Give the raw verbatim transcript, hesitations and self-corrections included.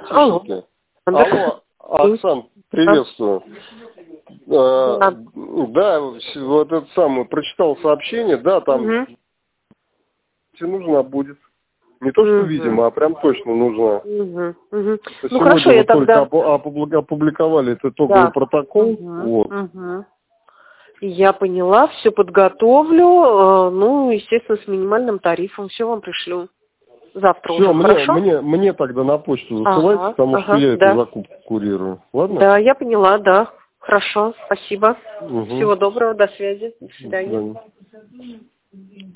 автоматически. Алло, Алло, Оксан, приветствую. А, да, вот это самое, прочитал сообщение, да, там угу. нужна будет. Не то, что Угу. видимо, а прям точно нужна. Угу. Угу. Ну Сегодня хорошо, я вот только тогда... опубликовали этот итоговый Да. протокол. Угу. Вот. Угу. Я поняла, все подготовлю, ну, естественно, с минимальным тарифом, все вам пришлю. Завтра Все, уже, мне, хорошо? мне, мне тогда на почту засылайте, Ага, потому ага, что я да. эту закупку курирую. Ладно? Да, я поняла, да. Хорошо, спасибо. Угу. Всего доброго, до связи. До свидания. До свидания.